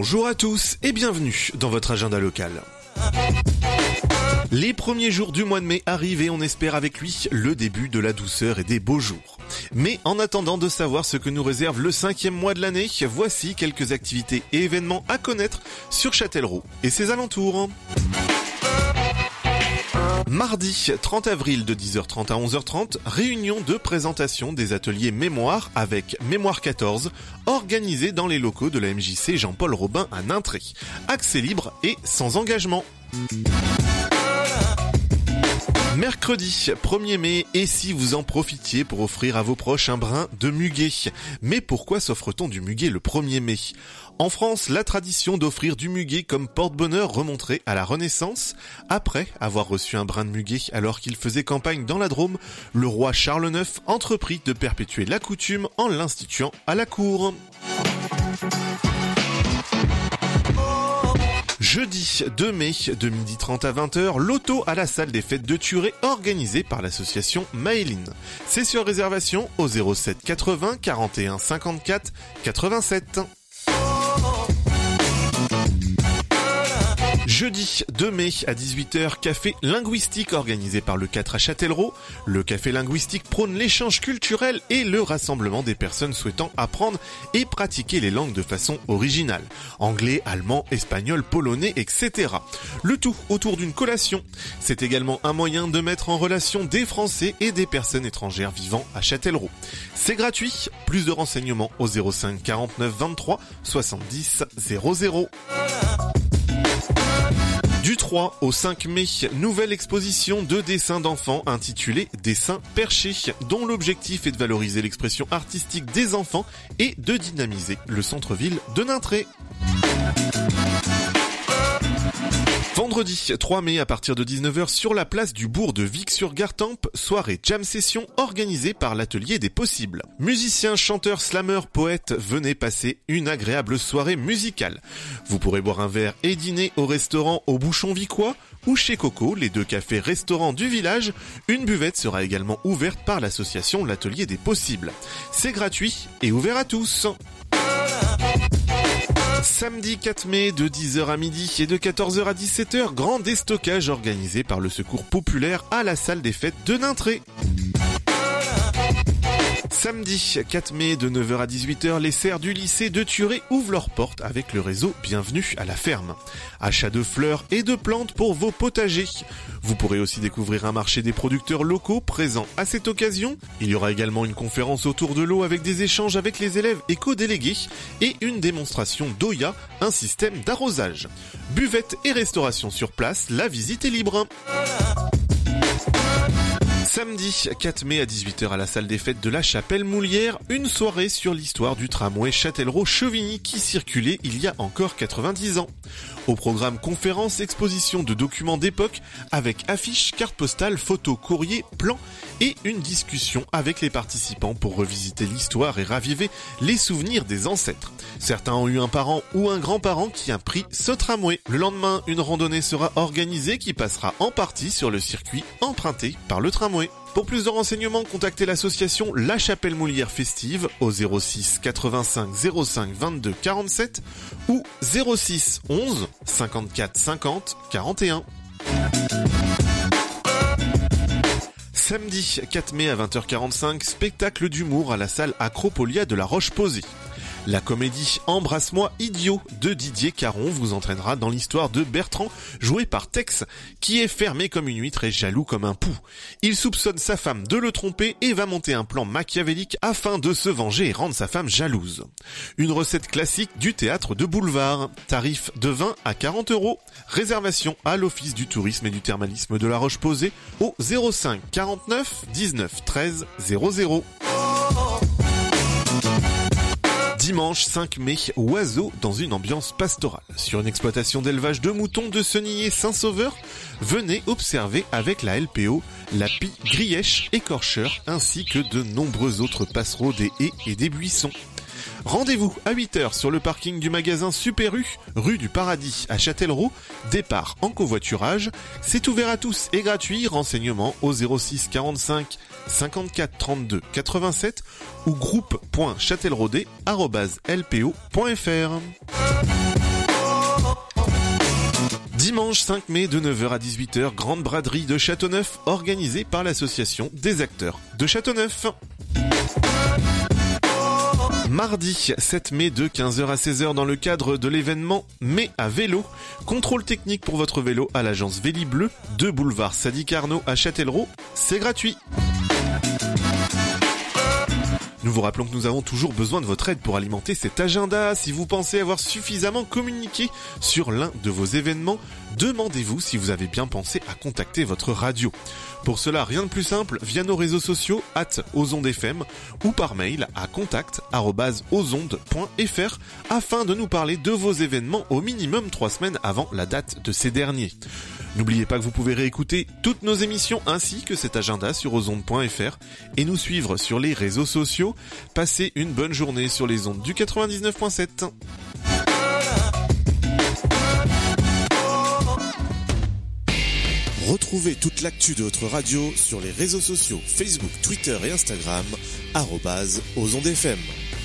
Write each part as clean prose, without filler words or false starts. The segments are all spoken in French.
Bonjour à tous et bienvenue dans votre agenda local. Les premiers jours du mois de mai arrivent et on espère avec lui le début de la douceur et des beaux jours. Mais en attendant de savoir ce que nous réserve le 5e mois de l'année, voici quelques activités et événements à connaître sur Châtellerault et ses alentours. Mardi 30 avril de 10h30 à 11h30, réunion de présentation des ateliers Mémoire avec Mémoire 14, organisé dans les locaux de la MJC Jean-Paul Robin à Nintré. Accès libre et sans engagement. Mercredi 1er mai, et si vous en profitiez pour offrir à vos proches un brin de muguet. Mais pourquoi s'offre-t-on du muguet le 1er mai ? En France, la tradition d'offrir du muguet comme porte-bonheur remonterait à la Renaissance. Après avoir reçu un brin de muguet alors qu'il faisait campagne dans la Drôme, le roi Charles IX entreprit de perpétuer la coutume en l'instituant à la cour. Jeudi 2 mai, de 12h30 à 20h, loto à la salle des fêtes de Thurey organisée par l'association Maëline. C'est sur réservation au 07 80 41 54 87. Jeudi 2 mai à 18h, café linguistique organisé par le 4 à Châtellerault. Le café linguistique prône l'échange culturel et le rassemblement des personnes souhaitant apprendre et pratiquer les langues de façon originale. Anglais, allemand, espagnol, polonais, etc. Le tout autour d'une collation. C'est également un moyen de mettre en relation des Français et des personnes étrangères vivant à Châtellerault. C'est gratuit. Plus de renseignements au 05 49 23 70 00. Du 3 au 5 mai, nouvelle exposition de dessins d'enfants intitulée Dessins perchés, dont l'objectif est de valoriser l'expression artistique des enfants et de dynamiser le centre-ville de Nintré. Vendredi 3 mai à partir de 19h sur la place du bourg de Vic-sur-Gartempe, soirée jam session organisée par l'Atelier des Possibles. Musiciens, chanteurs, slameurs, poètes, venez passer une agréable soirée musicale. Vous pourrez boire un verre et dîner au restaurant au Bouchon Vicois ou chez Coco, les deux cafés-restaurants du village. Une buvette sera également ouverte par l'association l'Atelier des Possibles. C'est gratuit et ouvert à tous. Samedi 4 mai de 10h à midi et de 14h à 17h, grand déstockage organisé par le Secours Populaire à la salle des fêtes de Nintré. Samedi 4 mai de 9h à 18h, les serres du lycée de Thurey ouvrent leurs portes avec le réseau Bienvenue à la ferme. Achat de fleurs et de plantes pour vos potagers. Vous pourrez aussi découvrir un marché des producteurs locaux présents à cette occasion. Il y aura également une conférence autour de l'eau avec des échanges avec les élèves éco-délégués et une démonstration d'Oya, un système d'arrosage. Buvette et restauration sur place, la visite est libre. Samedi 4 mai à 18h à la salle des fêtes de la Chapelle-Moulière, une soirée sur l'histoire du tramway Châtellerault-Chevigny qui circulait il y a encore 90 ans. Au programme conférences, exposition de documents d'époque avec affiches, cartes postales, photos, courriers, plans et une discussion avec les participants pour revisiter l'histoire et raviver les souvenirs des ancêtres. Certains ont eu un parent ou un grand-parent qui a pris ce tramway. Le lendemain, une randonnée sera organisée qui passera en partie sur le circuit emprunté par le tramway. Pour plus de renseignements, contactez l'association La Chapelle-Moulière Festive au 06 85 05 22 47 ou 06 11 54 50 41. Samedi 4 mai à 20h45, spectacle d'humour à la salle Acropolia de la Roche-Posay. La comédie Embrasse-moi idiot de Didier Caron vous entraînera dans l'histoire de Bertrand, joué par Tex, qui est fermé comme une huître et jaloux comme un pou. Il soupçonne sa femme de le tromper et va monter un plan machiavélique afin de se venger et rendre sa femme jalouse. Une recette classique du théâtre de boulevard. Tarif de 20 à 40 €. Réservation à l'Office du tourisme et du thermalisme de la Roche-Posay au 05 49 19 13 00. Dimanche 5 mai, oiseaux dans une ambiance pastorale. Sur une exploitation d'élevage de moutons de Senillé Saint-Sauveur, venez observer avec la LPO la pie grièche écorcheur ainsi que de nombreux autres passereaux des haies et des buissons. Rendez-vous à 8h sur le parking du magasin Super U, rue du Paradis à Châtellerault, départ en covoiturage. C'est ouvert à tous et gratuit, renseignements au 06 45 54 32 87 ou groupe.châtelleraudais@lpo.fr. Dimanche 5 mai de 9h à 18h, grande braderie de Châteauneuf organisée par l'association des acteurs de Châteauneuf. Mardi 7 mai de 15h à 16h dans le cadre de l'événement Mai à vélo. Contrôle technique pour votre vélo à l'agence Vélibleu, 2 boulevard Sadi Carnot à Châtellerault. C'est gratuit. Nous vous rappelons que nous avons toujours besoin de votre aide pour alimenter cet agenda. Si vous pensez avoir suffisamment communiqué sur l'un de vos événements, demandez-vous si vous avez bien pensé à contacter votre radio. Pour cela, rien de plus simple, via nos réseaux sociaux @ozondefm ou par mail à contact@ozonde.fr afin de nous parler de vos événements au minimum 3 semaines avant la date de ces derniers. N'oubliez pas que vous pouvez réécouter toutes nos émissions ainsi que cet agenda sur ozonde.fr et nous suivre sur les réseaux sociaux. Passez une bonne journée sur les ondes du 99.7. Retrouvez toute l'actu de votre radio sur les réseaux sociaux Facebook, Twitter et Instagram @ozondefm.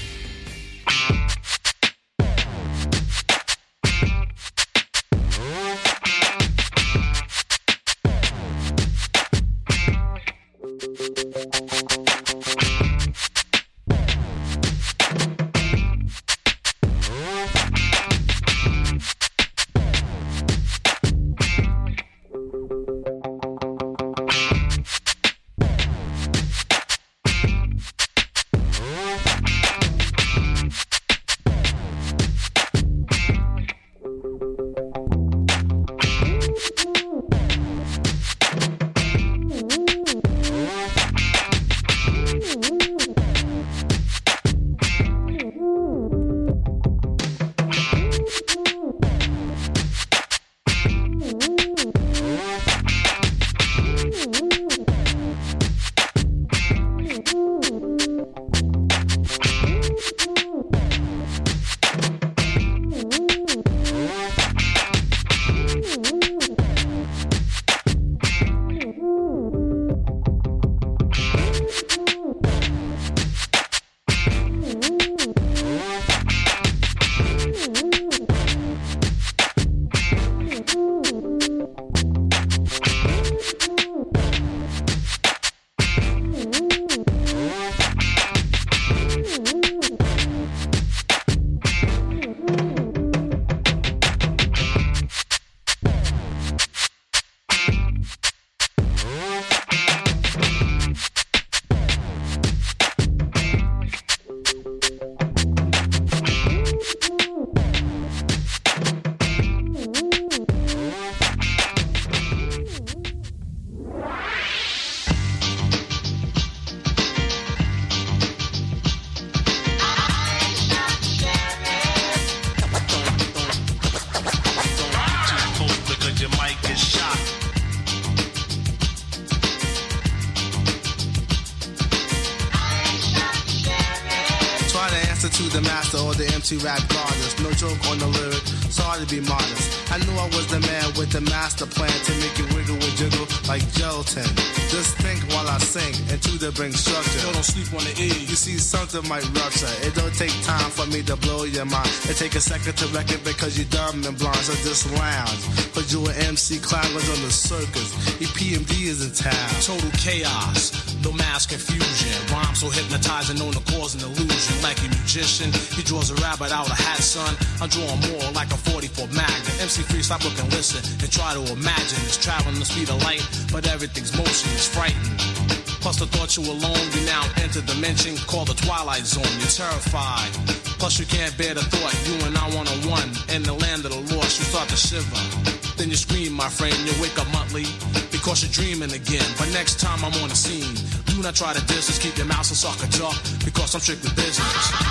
The master or the MC rap goddess, no joke on the lyric, sorry to be modest. I knew I was the man with the master plan to make you wiggle and jiggle like gelatin. Just think while I sing, and to the bring structure. Don't sleep on the E. You see something might rupture. It don't take time for me to blow your mind. It take a second to reckon because you're dumb and blind. So just lounge, cause you an MC climbers on the circus. EPMD is in town. Total chaos, no mass confusion. Rhyme so hypnotizing, known to cause an illusion. Like a magician, he draws a rabbit out of a hat, son. I'm drawing more like a 44 Magnum. MC Free, stop, look, and listen, and try to imagine. It's traveling the speed of light, but everything's motion is frightening. Plus the thought you alone, you now enter dimension called the Twilight Zone. You're terrified. Plus you can't bear the thought, you and I one-on-one. In the land of the lost, you start to shiver. Then you scream, my friend, you wake up monthly because you're dreaming again. But next time I'm on the scene, do not try to diss, just keep your mouth and suck a talk because I'm strictly business.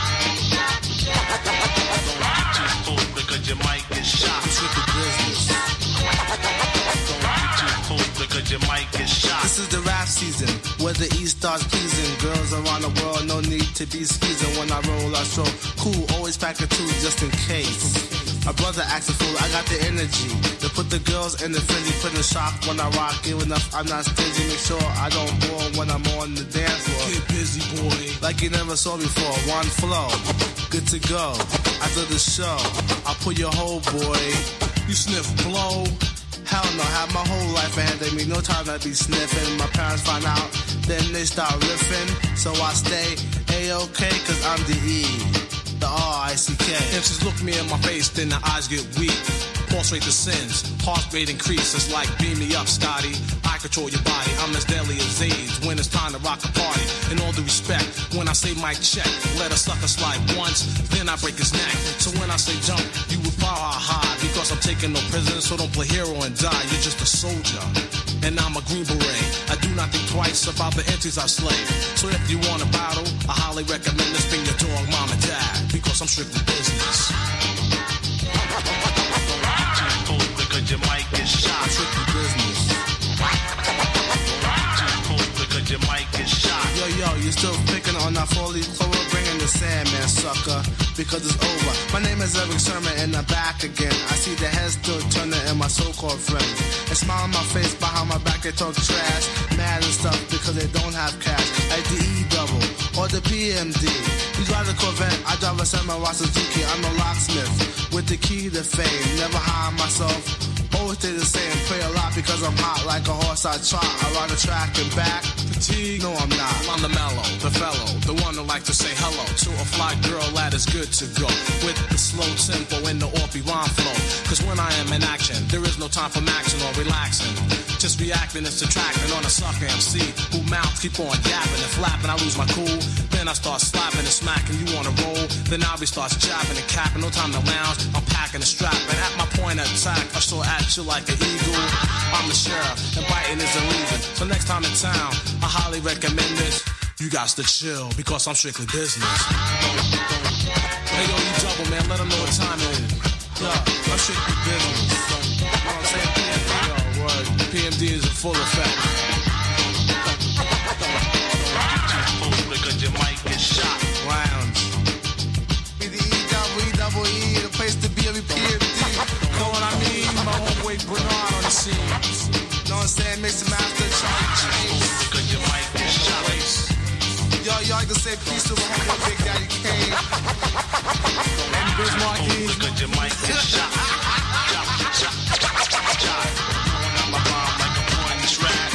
Don't get too full because you might get shot. I'm strictly business. Don't get too full because you might get shot. This is the rap season, where the East starts pleasing. Girls around the world, no need to be skeezing. When I roll, I show cool, always pack a two just in case. My brother acts a fool, I got the energy to put the girls in the frenzy, put in shock when I rock. Even if I'm not stingy, make sure I don't bore when I'm on the dance floor. Get busy, boy. Like you never saw before, one flow, good to go. After the show, I'll pull your whole boy. You sniff blow. Hell no, have my whole life ahead of me, no time to be sniffing. My parents find out, then they start riffing. So I stay A-OK, cause I'm the E, the R-I-C-K. MCs look me in my face, then their eyes get weak. Pulse rate descends, heart rate increases like beam me up, Scotty. I control your body, I'm as deadly as AIDS when it's time to rock a party. In all due respect, when I say mic check, let a sucker slide once, then I break his neck. So when I say jump, you would power high, because I'm taking no prisoners, so don't play hero and die. You're just a soldier, and I'm a Green Beret. I do not think twice about the entities I slay. So if you want a battle, I highly recommend this. Bring your dog, mom and dad, because I'm strictly business. Because your mic is shot. Strictly business. Too cold because your mic is shot. Yo, you still picking on that 4-leaf clover, bringing the Sandman, sucker, because it's over. My name is Eric Sermon, and I'm back again. I see the heads still turning in my so-called friends. They smile on my face, behind my back they talk trash, mad and stuff because they don't have cash. Like the E-double or the PMD. You drive the Corvette, I drive a Samurai Suzuki. I'm a locksmith with the key to fame. Never hide myself, always stay the same. Pray a lot because I'm hot like a horse I trot. I ride the track and back. Fatigue? No, I'm not. I'm the mellow, the fellow, the one who like to say hello to a fly girl that is good to go. With the slow tempo and the orpy rhyme flow. Cause when I am in action, there is no time for maxing or relaxing. Just reacting and subtracting on a sucker MC who mouths keep on yapping and flapping. I lose my cool, then I start slapping and smacking. You wanna roll, then I'll be starts jabbing and capping. No time to lounge, I'm packing and strapping. At my point of attack, I still at you like an eagle. I'm the sheriff, and biting is illegal. So next time in town, I highly recommend this. You got to chill, because I'm strictly business. Hey yo, you double man, let them know what time it is. Yeah, I'm strictly business. You know what I'm saying? PMD, yo, word. PMD is in full effect. Too cold because your mic is shot. Rounds. Be the E-double-E, the place to be every PMD. Know what I mean? My homeboy Bernard on the scene. Know what I'm saying? Mix and master, Charlie Chase. Because your mic is shot. Y'all can say peace to my homeboy Big Daddy Kane. And Biz Marquis. Because your mic is shot. Shot. I'm a bomb like a pointless rat.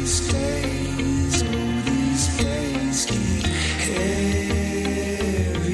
These days keep heavy.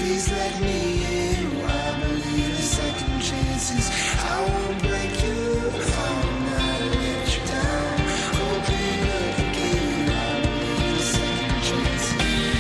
please let me in. I believe in second chances. I won't break you, I will not let you down. Open up again, I believe in second chances.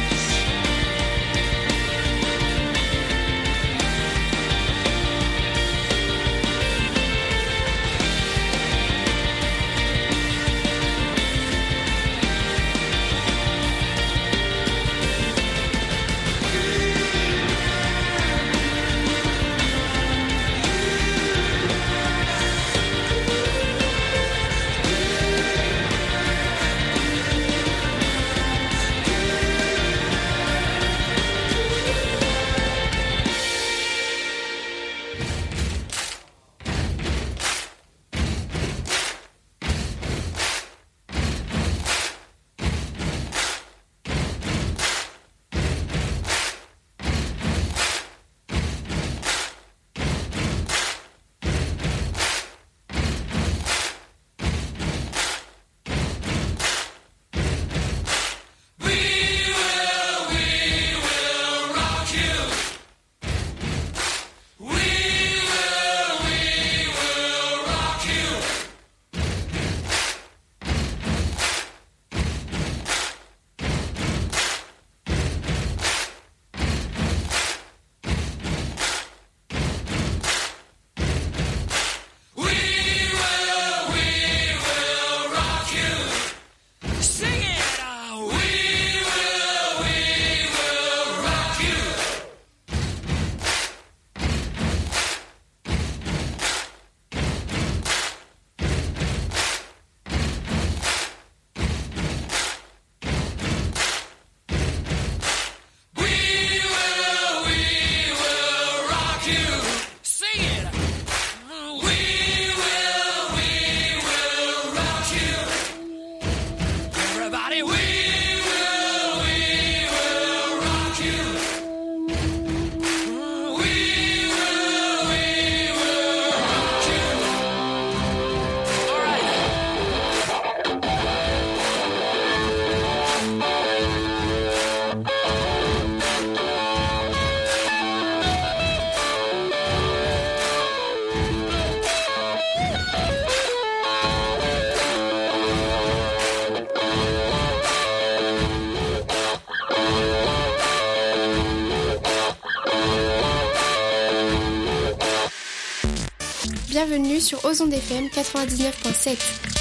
Bienvenue sur Ozon FM 99.7.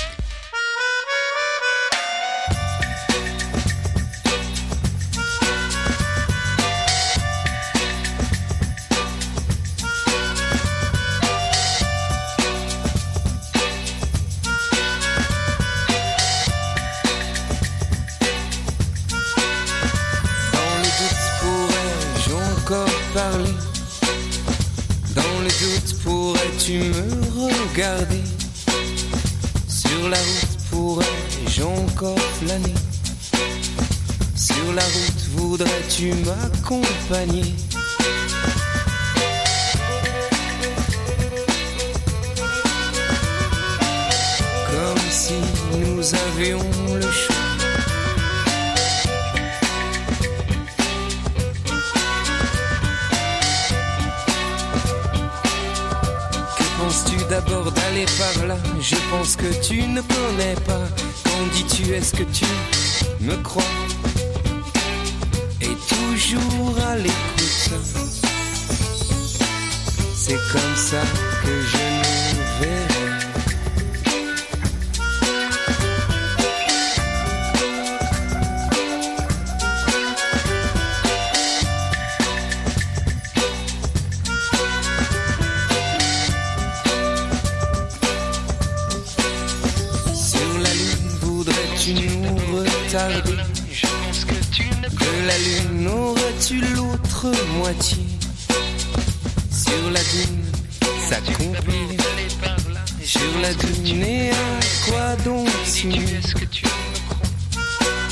Tu me regarder sur la route, pourrais-je encore flâner? Sur la route, voudrais-tu m'accompagner? Comme si nous avions le choix. Penses-tu d'abord d'aller par là? Je pense que tu ne connais pas. Quand dis-tu est-ce que tu me crois? Et toujours à l'écoute. C'est comme ça que je nous verrai. Je pense que tu ne de la lune aurais-tu l'autre moitié? Sur la dune, s'accomplir. Sur la dune, et à quoi donc signer? Est-ce que tu me crois?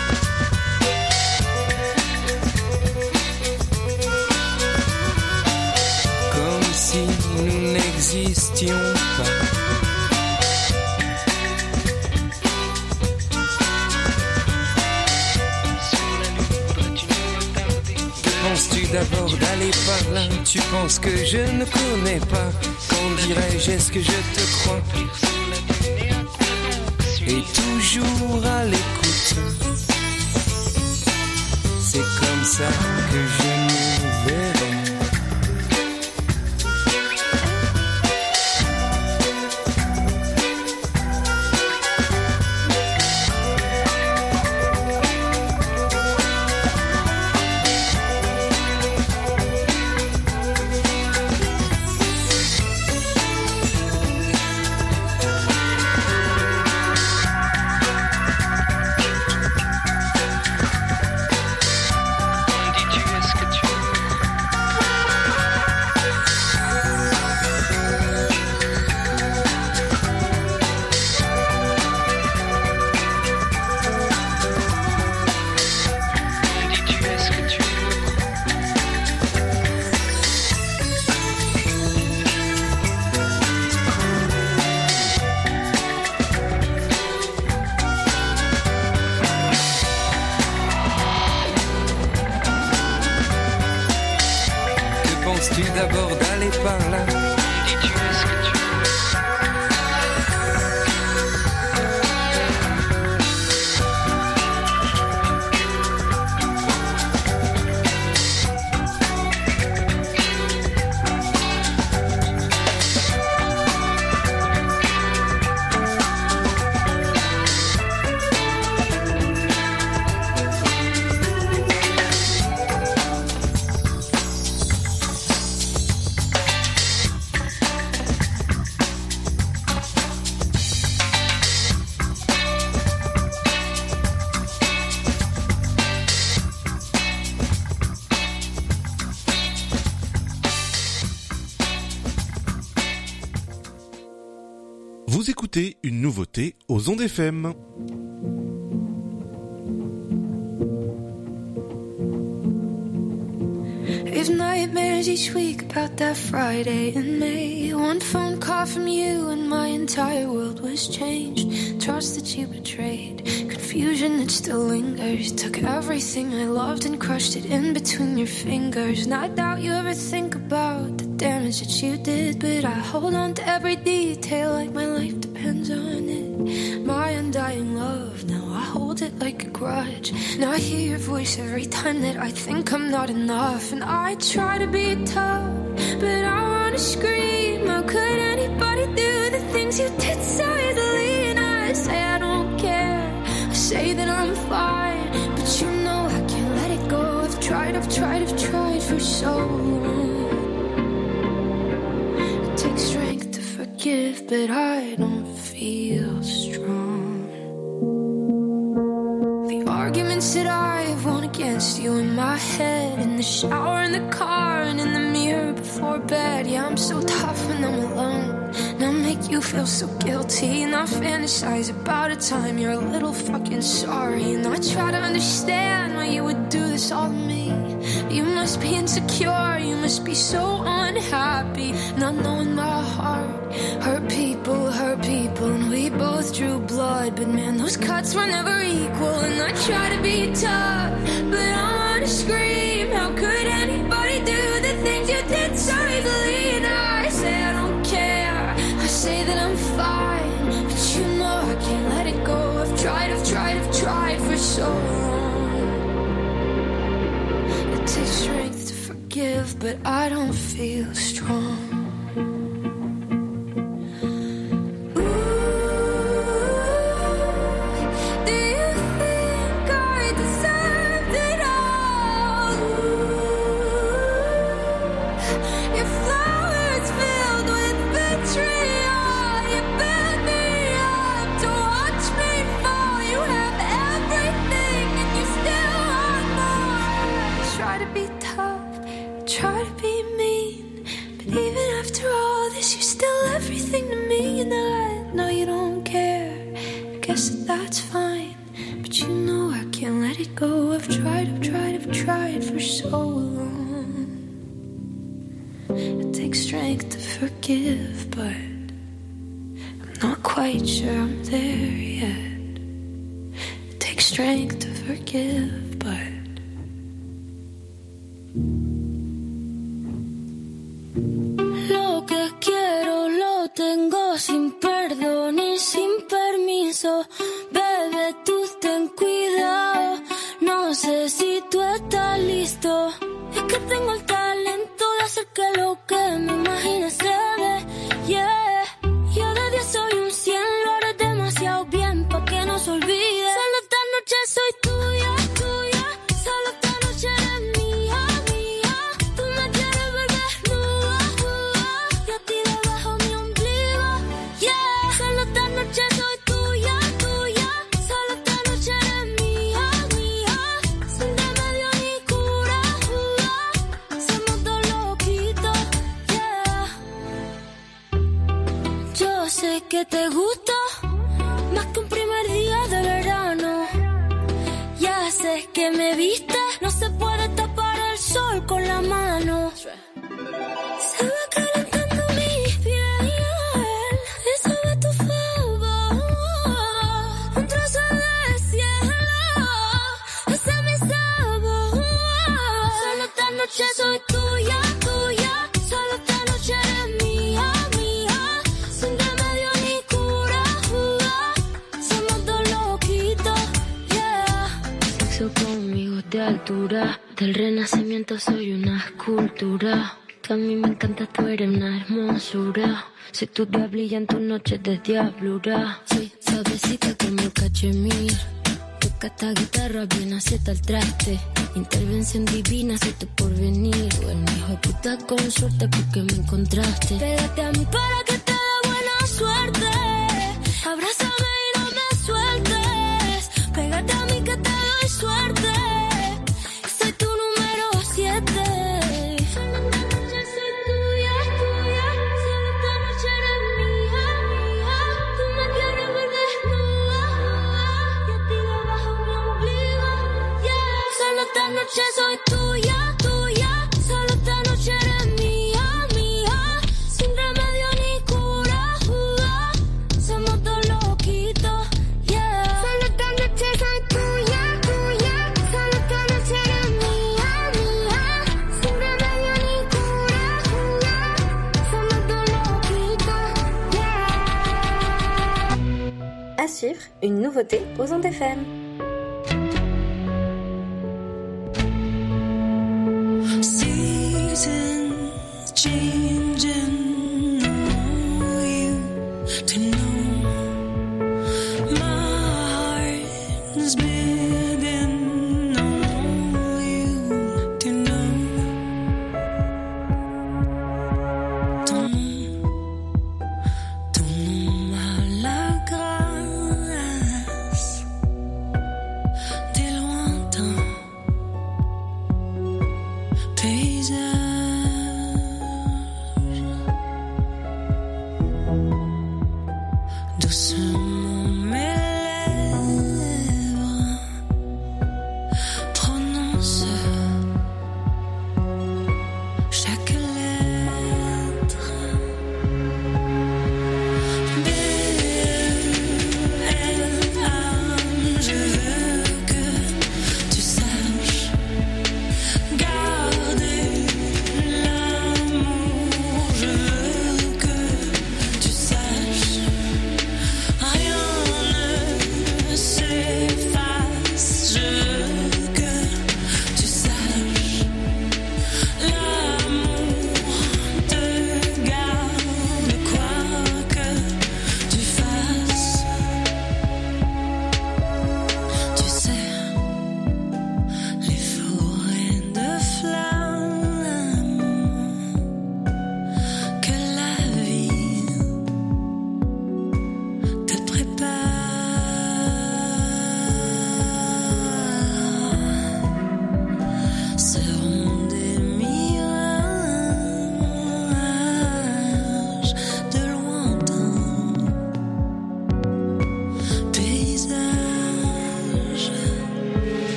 Comme si nous n'existions pas. Penses-tu d'abord d'aller par là? Tu penses que je ne connais pas? Quand dirais-je, est-ce que je te crois? Et toujours à l'écoute. C'est comme ça que je nous verrai. Penses-tu d'abord d'aller par là? Dis-tu est-ce que tu Vous écoutez une nouveauté aux ondes FM. If nightmares each week about that Friday in May. One phone call from you and my entire world was changed. Trust that you betrayed, confusion that still lingers. Took everything I loved and crushed it in between your fingers. And I doubt you ever think about the damage that you did, but I hold on to every detail like my life depends on it. My undying love, now I hold it like a grudge. Now I hear your voice every time that I think I'm not enough. And I try to be tough, but I wanna scream. How could anybody do the things you did so easily? And I say I don't care, I say that I'm fine, but you know I can't let it go. I've tried for so long. It takes strength to forgive, but I don't feel strong. The arguments that I've won against you in my head, in the shower, in the car, and in the mirror before bed. Yeah, I'm so tough when I'm alone, and I make you feel so guilty. And I fantasize about a time you're a little fucking sorry. And I try to understand why you would do this all to me. You must be insecure, you must be so unhappy. Not knowing my heart, hurt people, and we both drew blood. But man, those cuts were never equal. And I try to be tough, but I wanna scream. How could anybody do the things you did so easily? And I say I don't care, I say that I'm fine, but you know I can't let it go. I've tried for so long. It takes strength to forgive, but I don't feel strong. That's fine, but you know I can't let it go. I've tried for so long. It takes strength to forgive, but I'm not quite sure I'm there yet. It takes strength to forgive, but pienso. Bebé, tú ten cuidado. No sé si tú estás listo. Es que tengo el talento de hacer que lo que me imagines se dé. Yeah. Yo de 10 soy un 100, lo haré demasiado bien pa' que no se olvide. Solo esta noche soy tuya, tuya. Solo esta noche eres mía, mía. Tú me quieres ver desnuda, y a ti debajo mi ombligo. Yeah. Solo esta noche soy tuya, tuya. Solo esta noche eres mía, mía. Sin remedio ni cura, somos dos loquitos, yeah. Yo sé que te gusta más que un primer día de verano. Ya sé que me viste, no se puede tapar el sol con la mano. Se va calentando mi piel, eso de tu favor. Un trozo de cielo, ese es mi sabor. Solo esta noche soy tuya, tuya. Solo esta noche eres mía, mía. Sin remedio ni cura, somos dos loquitos, yeah. Sexo conmigo de altura, del renacimiento soy una escultura. Que a mí me encanta, tú eres una hermosura. Soy tu diablilla en tus noches de diablura. Soy suavecita como el cachemir. Toca esta guitarra bien acieta el traste. Intervención divina, soy tu porvenir. O el hijo de puta con suerte porque me encontraste. Pégate a mí para que te dé buena suerte. Abrázame y no me sueltes. Pégate a mí que te doy suerte. Soy tu número 7. Solo esta noche soy tuya, tuya. Solo esta noche eres mía, mía. Tú me quieres ver desnuda, y a ti debajo mi ombligo, yeah. Solo esta noche soy tuya, tuya. Solo esta noche eres mía, mía. Sin remedio ni cura, somos dos loquitos, yeah. Solo esta noche soy tuya, tuya. Solo esta noche eres mía, mía. Sin remedio ni cura, somos dos loquitos, yeah. À suivre, une nouveauté aux ondes FM. Seasons changing, know you to know. My heart is beating, know you to know. Tomo la grâce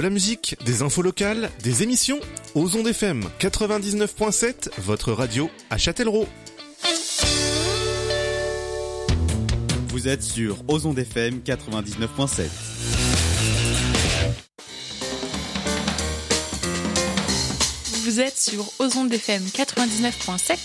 la musique, des infos locales, des émissions. Aux ondes FM 99.7, votre radio à Châtellerault. Vous êtes sur Aux ondes FM 99.7. Vous êtes sur Aux ondes FM 99.7.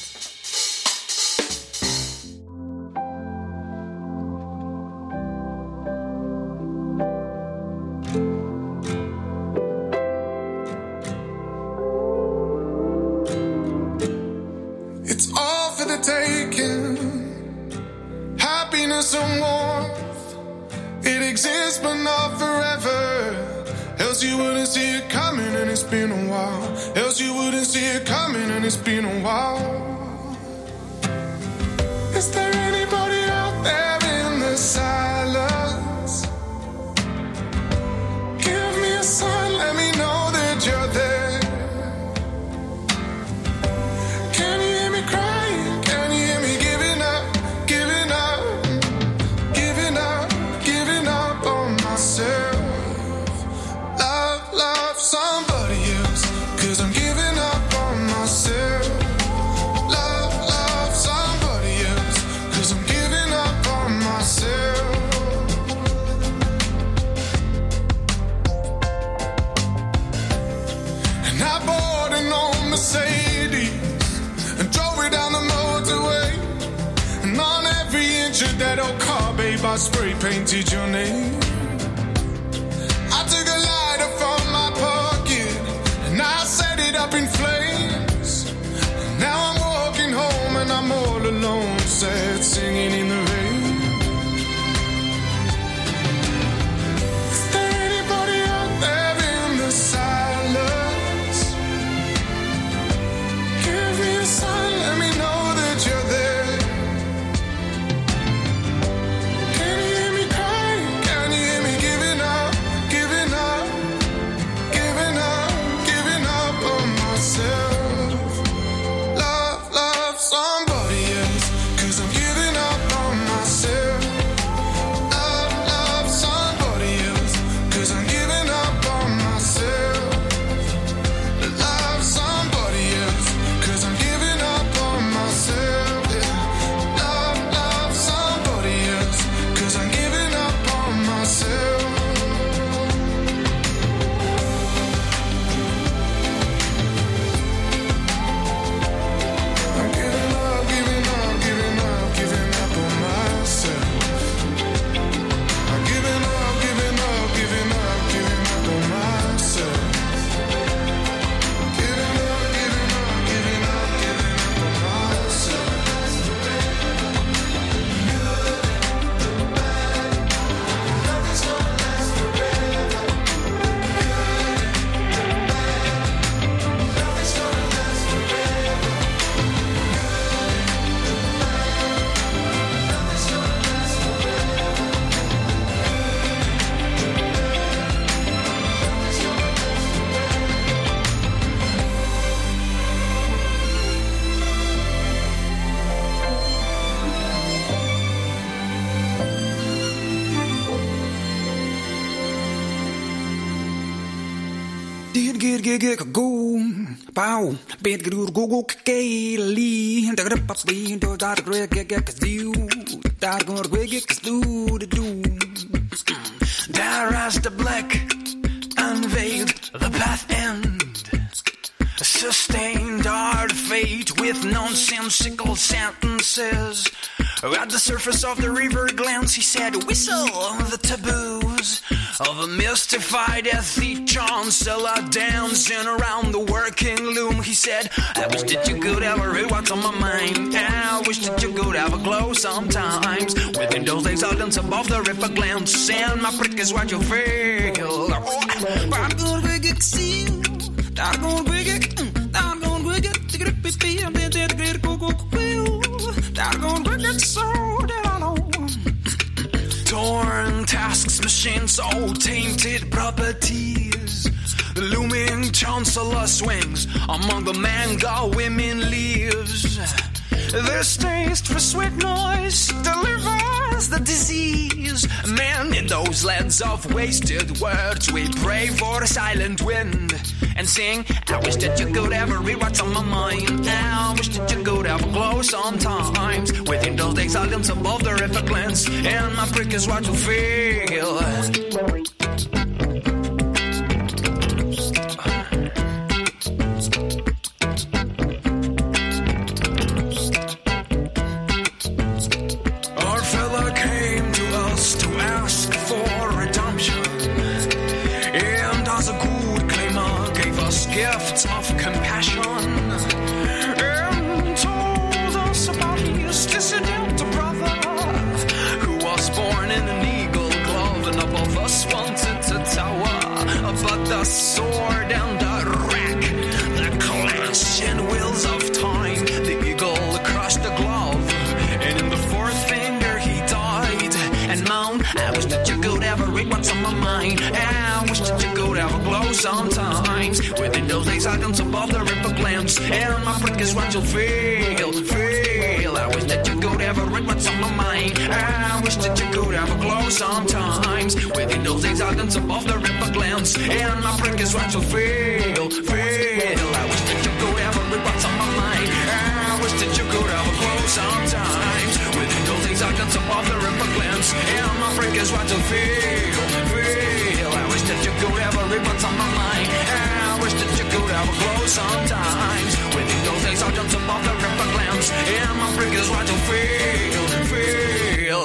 It's all for the taking. Happiness and warmth. It exists but not forever. Else you wouldn't see it coming and it's been a while. Else you wouldn't see it coming and it's been a while. Is there anybody out there in the silence? Give me a sign, let me know that you're there. Can you hear me crying? Can you hear me giving up? Giving up, giving up, giving up on myself. Love somebody else, 'cause I'm giving up on myself. Love somebody else, 'cause I'm giving up on myself. And I bought an old Mercedes and drove it down the motorway. And on every inch of that old car, babe, I spray painted your name. I took a lighter from my pocket and I set it up in flames. And now I'm walking home and I'm all alone, sad, singing in the rain. Is there anybody out there in the silence? Give me a sign, let me know that you're there. Can you hear me crying? Can you hear me giving up? Giving up, giving up, giving up on myself. Love somebody else, 'cause I'm giving up on myself. Love somebody else, 'cause I'm giving up on myself. Love somebody else, 'cause I'm giving up on myself. Yeah. Love somebody else, 'cause I'm giving up on myself. I'm giving up, giving up, giving up, giving up on myself. I'm giving up, giving up, giving up, giving up on myself. Giving up, giving up, giving up, giving up on myself. Nothing's gonna last forever. Nothing's gonna last forever. Nothing's gonna last forever. Did go bow bid go kaylee and the puppy do that do that go do there as the black unveiled the path end. Sustained hard fate with nonsensical sentences. At the surface of the river glance, he said, whistle the taboos of a mystified ethic chancellor dancing around the working loom. He said, I wish that you could ever read what's on my mind. I wish that you could have a glow sometimes. Within those days, I dance above the river glance, and my prick is what you feel. I'm gonna get see. I'm gonna get. I'm gonna get. Torn tasks, machines, all tainted properties. The looming chancellor swings among the mango women leaves. This taste for sweet noise delivers the disease. Man, in those lands of wasted words, we pray for the silent wind and sing, I wish that you could ever read what's on my mind. I wish that you could ever glow sometimes. Within those days I glimpse above the river glance, and my prick is what you feel. Our fella came to us to ask for redemption, and as a good claimer gave us gifts of compassion, and told us about his dissident brother, who was born in an eagle glove and above us wanted to tower. But the sword and the rack, the clash and wheels of time, the eagle crushed the glove, and in the fourth finger he died. And moan, I wish that you could ever read what's on my mind. I wish that you could ever glow sometimes. Within those days I glimpse above the river glance, and my prick is what you'll feel, feel. I wish that you could ever read what's on my mind. I wish that you could ever glow sometimes. Within those days I glimpse above the river glance, and my prick is what you'll feel, feel. I wish that you could ever read what's on my mind. I wish that you could ever glow sometimes. Within those days I glimpse above the river glance, and my prick is what you'll feel, feel. I wish that you could ever read what's on my mind. I wish that you could ever glow sometimes. Within those days I glimpse above the river glance, and my prick is what you'll feel, feel.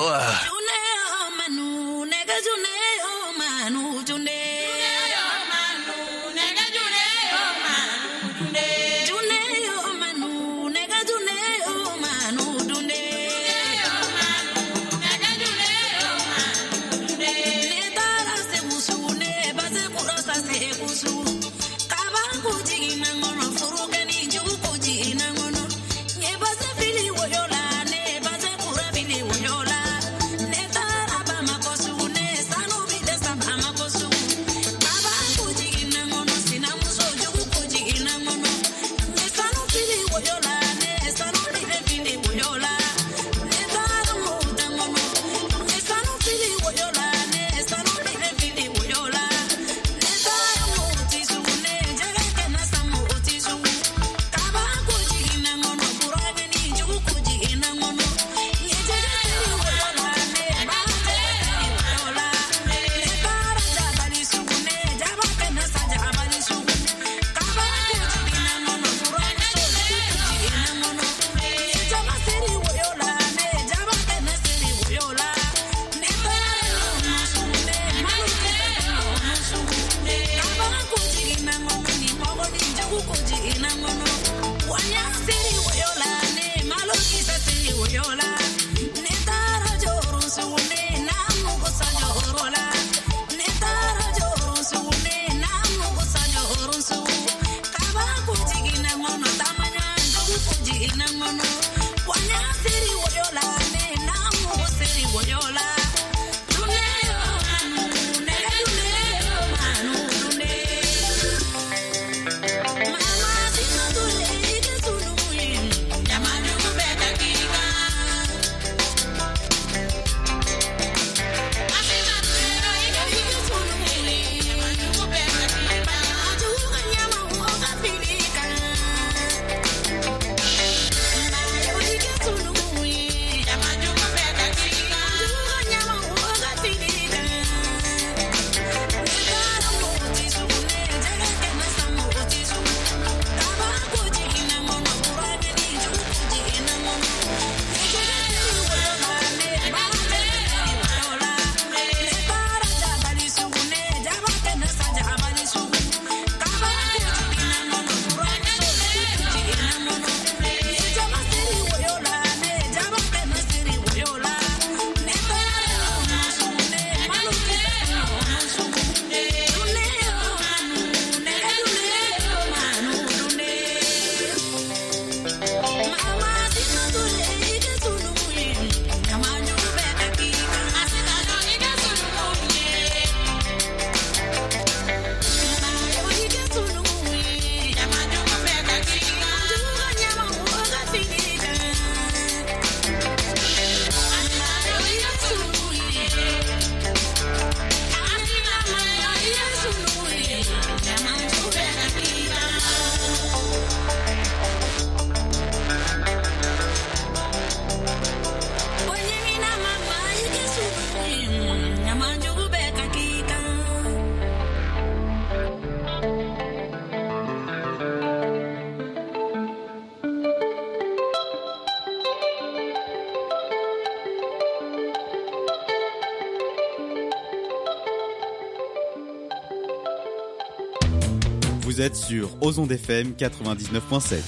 Vous êtes sur Ozon FM 99.7.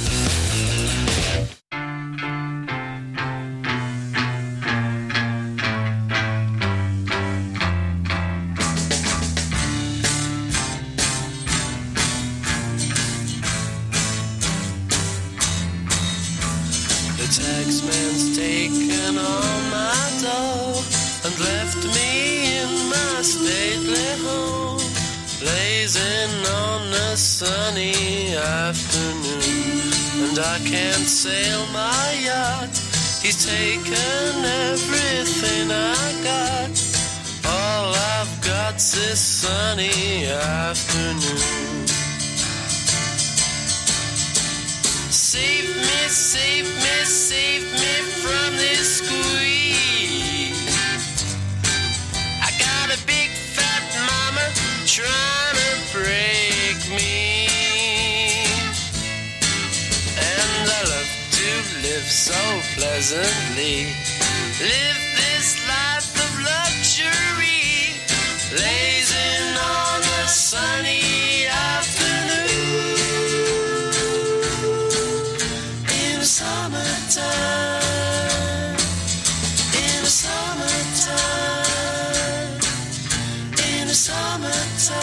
The taxman's taken all my dough and left me in my stately home, blazing on a sunny afternoon. And I can't sail my yacht, he's taken everything I got. All I've got's this sunny afternoon. Save me, save me, save me from this squeeze. I got a big fat mama trying to break me, and I love to live so pleasantly, live this life of luxury, blazing on a sunny afternoon. Summertime, in the summertime, in the summertime.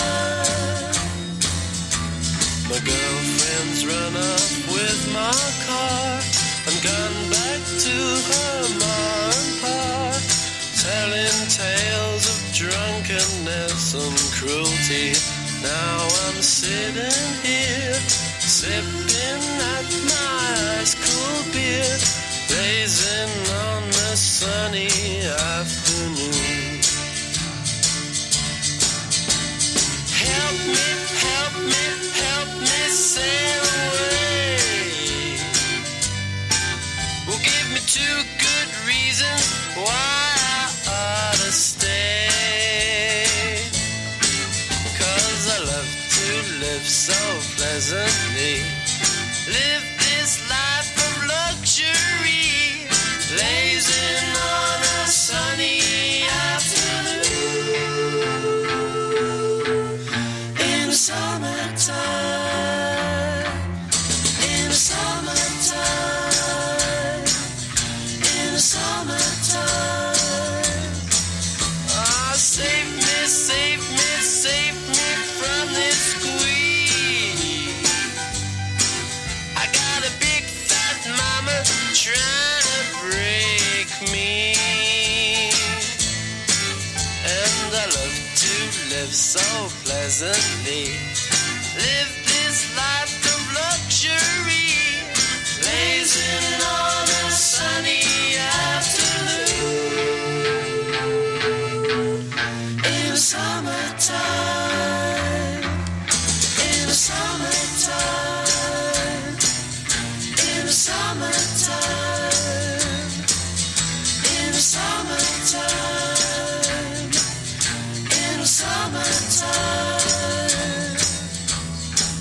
My girlfriend's run up with my car and gone back to her ma and pa, telling tales of drunkenness and cruelty. Now I'm sitting here, sipping at my ice cool beer, blazing on a sunny afternoon. Help me, help me, help me sail away. Well, give me 2 good reasons why I ought to stay. 'Cause I love to live so pleasantly, live this life of luxury, blazing on a sunny afternoon. In the summertime, in the summertime, in the summertime. Oh, save me, save me, save me from this squeeze. I got a big fat mama trying to break me, and I love to live so pleasantly, live this life of luxury, blazing on a sunny afternoon. In the summertime, in the summertime, in the summertime, in the summertime, in the summertime.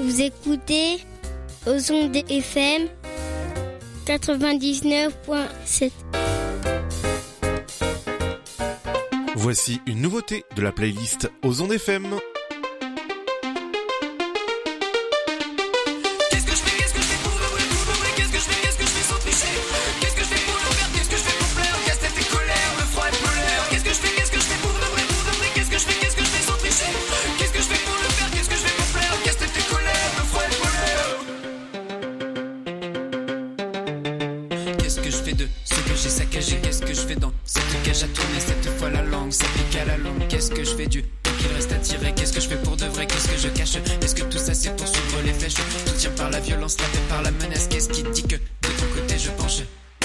Vous écoutez Ozon FM 99.7. Voici une nouveauté de la playlist Ozon FM. Qu'est-ce que je fais du qu'il reste à tirer? Qu'est-ce que je fais pour de vrai? Qu'est-ce que je cache? Est-ce que tout ça c'est pour suivre les flèches? Tout tient par la violence, tapé par la menace. Qu'est-ce qui dit que de ton côté je penche?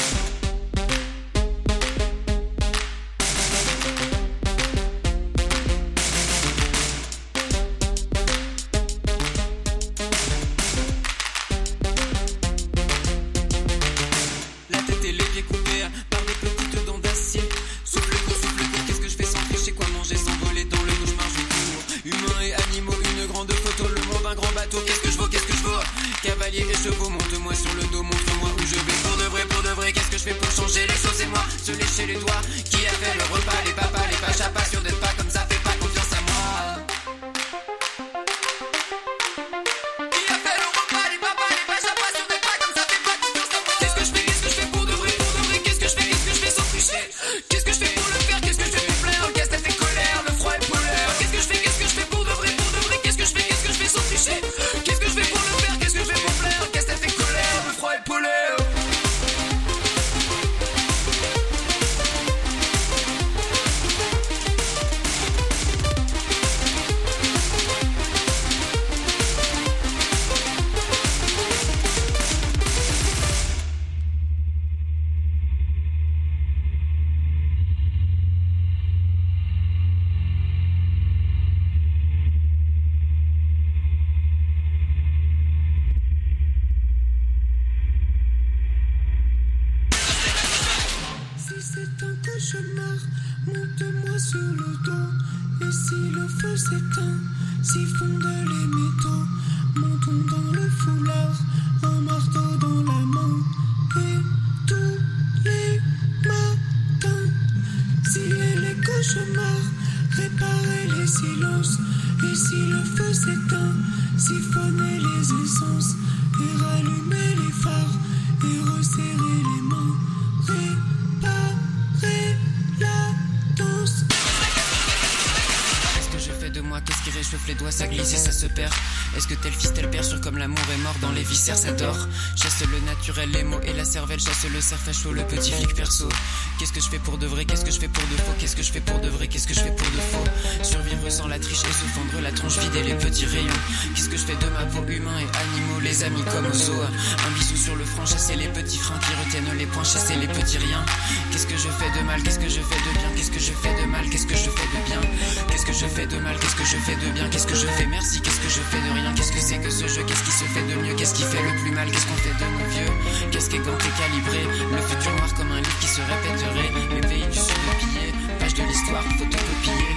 Chasse le cerf facho, le petit flic perso. Qu'est-ce que je fais pour de vrai? Qu'est-ce que je fais pour de faux? Qu'est-ce que je fais pour de vrai? Qu'est-ce que je fais pour de faux? Survivre sans la triche et se fendre la tronche, vider les petits rayons. Qu'est-ce que je fais de ma peau? Humains et animaux, les amis comme au zoo. Un bisou sur le front, chasser les petits freins qui retiennent les points, chasser les petits riens. Qu'est-ce que je fais de mal? Qu'est-ce que je fais de bien? Qu'est-ce que je fais de mal? Qu'est-ce que je fais de bien? Qu'est-ce que je fais de mal? Qu'est-ce que je fais de bien? Qu'est-ce que je fais? Merci. Qu'est-ce que je fais de rien? Qu'est-ce que c'est que ce jeu? Qu'est-ce qui se fait de mieux? Qu'est-ce qui fait le plus mal? Qu'est-ce qu'on fait de nos vieux? Qu'est-ce qui est ganté, calibré? Le futur noir comme un livre qui se répéterait. Les pays du sud pillés, page de l'histoire, photocopiée.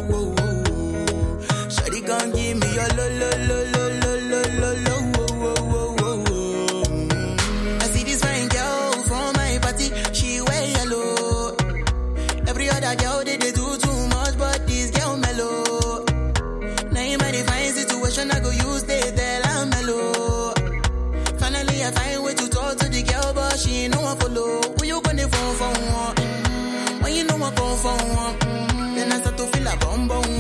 Give me your lo lo lo lo lo lo lo lo. I find way to talk to the girl, but she ain't no one follow. Who you gonna phone for one? When you know I come for one, then I start to feel a bum bum.